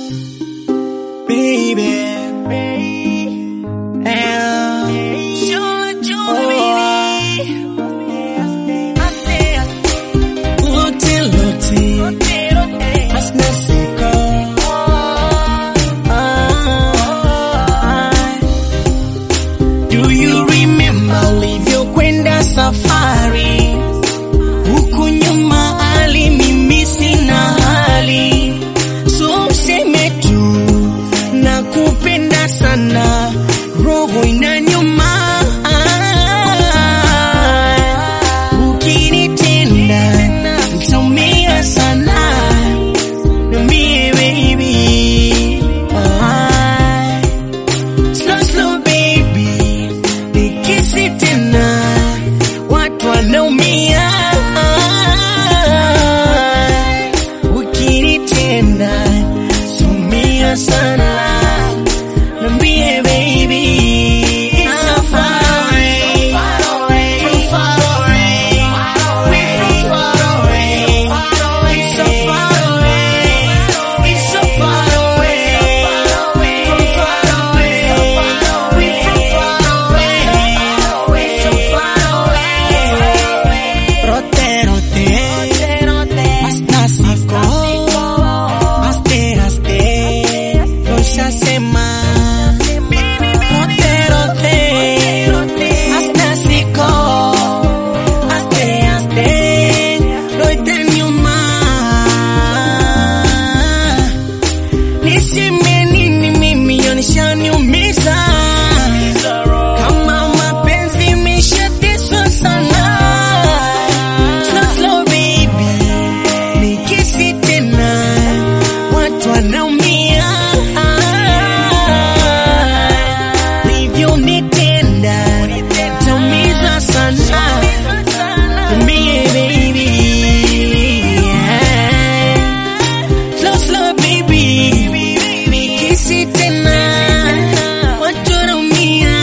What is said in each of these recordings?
Do you remember ulivyokwenda safari? Huku nyuma ali mimi sina hali. So useme tu nakupenda sana, roho inaniuma. Ukinitenda nitaumia sana. Niambie baby. Slow baby, nikisi tena watu wanaumia. Ukinitenda nitaumia sana. Niambie baby. It's so far away, from far away, we're from far away. It's so far away, it's so far away, from far away, we're from far away, so far away. Rote rote, hasta siko, haste Rocha sema. Rote rote, hasta siko, haste roite nyuma. Niseme nini mimi yanishaniumiza. Kama mapenzi imeshateswa sana. Slow baby, nikisi tena watu wanaumia. Ulivyonitenda nitaumiza sana. Niambie baby. Slow baby, nikisi tena watu wanaumia.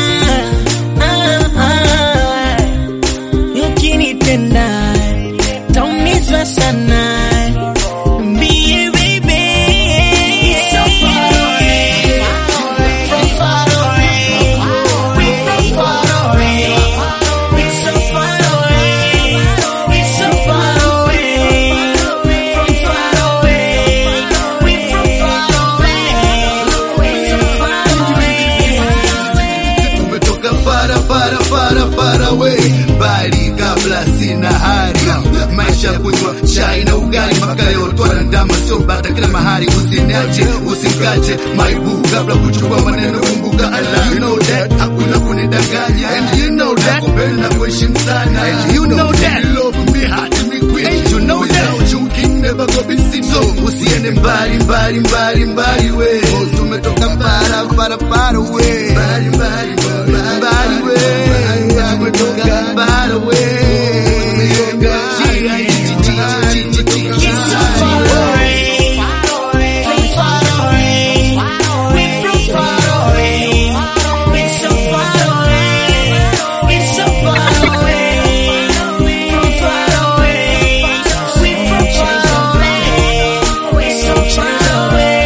Ukinitenda nitaumizwa sana. Niambie baby. It's so far away, from far away, we're from far away. It's so far away, it's so far away, from far away, we're from far away, so far away. Tumetoka far away, bali kabla sina hari. Maisha kunywa chai na ugali mpaka leo twanandama, sio bata kila mahali. Usiniache usikache maibu kabla kuchukua maneno, kumbuka Allah. You know that hakuna kunidanganya, and you know that kupenda kuheshimu sana, and you know that love me hard me queen, and you know that you can never go be seen. So usiende mbali we. Tumetoka far away, mbali we. Tumetoka far away. It's so far away, from far away, we're from far away. It's so far away, it's so far away, from far away, we're from far away, it's so far away.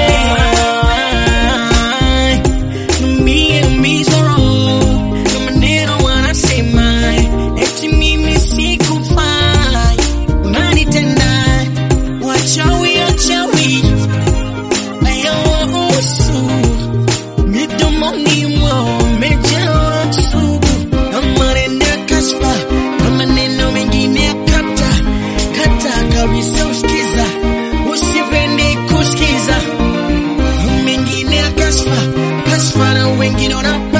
Mimi sorrow, na maneno wanasema eti mimi sikufai. Unanitenda wachawi ayawausu, midomoni mwao umejaa sugu. Na maneno ya kashfa, na maneno mengine ya kata kabisa. Usikiza, usipende kusikiza. Mengine ya kashfa na wengine wana